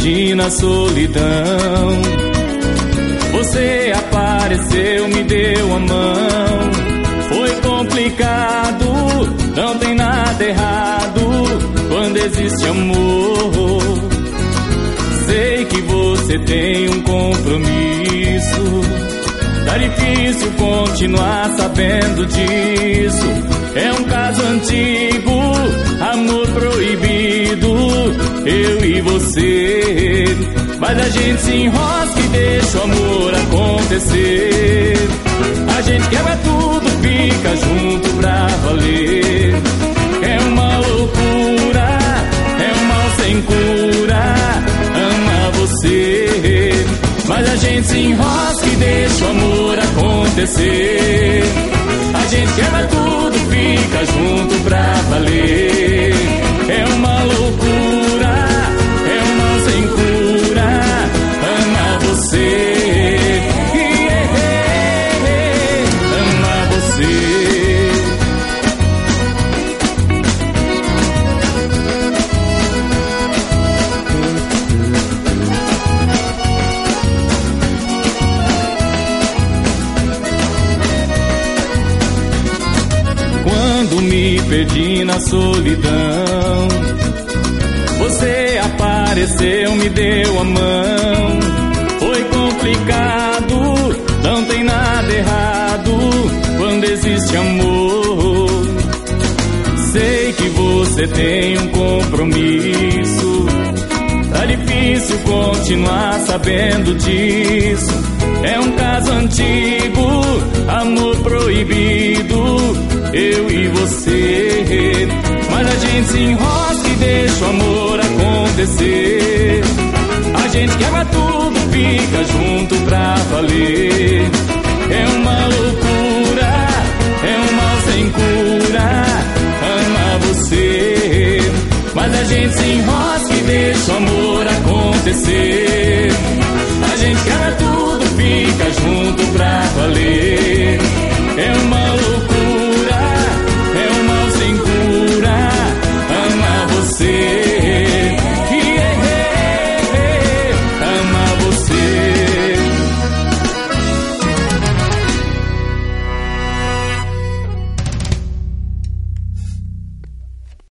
perdi na solidão. Você apareceu, me deu a mão. Foi complicado, não tem nada errado quando existe amor. Sei que você tem um compromisso, tá difícil continuar sabendo disso. É um caso antigo, amor proibido, eu e você. Mas a gente se enrosca e deixa o amor acontecer. A gente quebra tudo, fica junto pra valer. É uma loucura, é um mal sem cura, ama você. Mas a gente se enrosca e deixa o amor acontecer. A gente quebra tudo, fica junto pra valer. É uma loucura, é um mal sem cura, ama você. Ama você. Quando me perdi na solidão, você apareceu, me deu a mão. Foi complicado, não tem nada errado quando existe amor. Sei que você tem um compromisso, tá difícil continuar sabendo disso. É um caso antigo, amor proibido, eu e você. Mas a gente se enrosca e deixa o amor acontecer. A gente quebra tudo, fica junto pra valer. É uma loucura, é um mal sem cura, ama você. Mas a gente se enrosca e deixa o amor acontecer.